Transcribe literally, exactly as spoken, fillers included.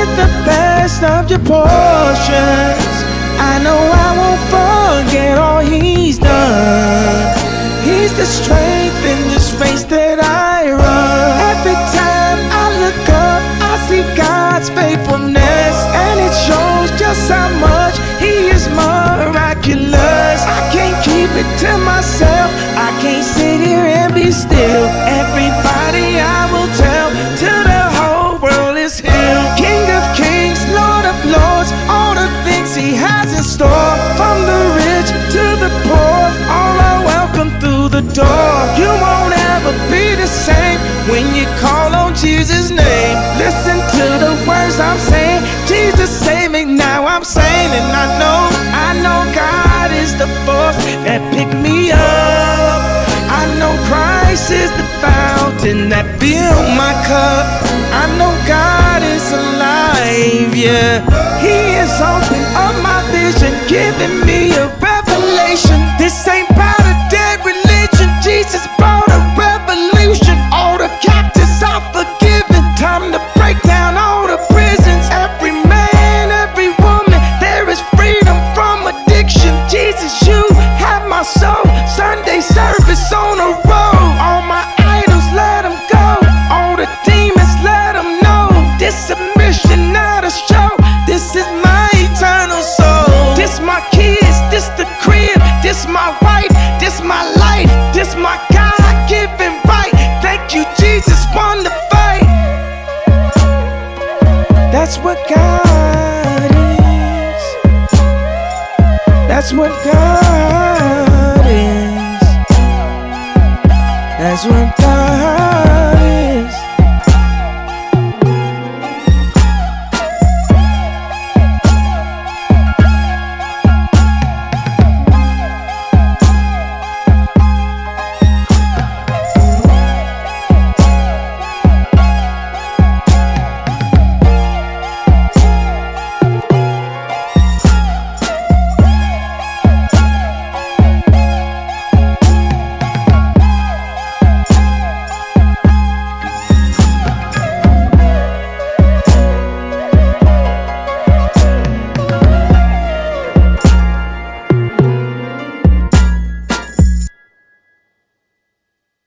get the best of your portions. I know I won't forget all He's done. He's the strength in this race that I run. Every time I look up, I see God's faithfulness, and it shows just how much He is miraculous. I can't keep it to myself, I can't sit here and be still. Everybody I will tell, till the whole world is healed. King of kings, Lord of lords, all the things He has in store. From the rich to the poor, all are welcome through the door. You won't ever be the same when you call on Jesus' name. Listen to the words I'm saying, Jesus save me, now I'm saying. And I know, I know God is the force that picked me up. I know Christ is the fountain that filled my cup. I know God is alive, yeah. He is opening up my vision, giving me a revelation. This ain't about a dead religion, Jesus brought a revolution. All the captives are forgiven, time to break down all the prisons. Every man, every woman, there is freedom from addiction. Jesus, you have my soul. Sunday service on the road. All my idols, let them go. All the demons, let them know. This a mission, not a show. This is my eternal soul. This my kids, this the crib, this my wife, this my life, this my God-given right. Thank you, Jesus, won the fight. That's what God is. That's what God is. That's what God